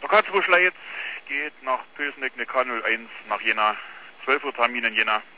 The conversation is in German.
Karlsruhe Schleiz geht nach Pösneck, eine K01 nach Jena. 12 Uhr Termin in Jena.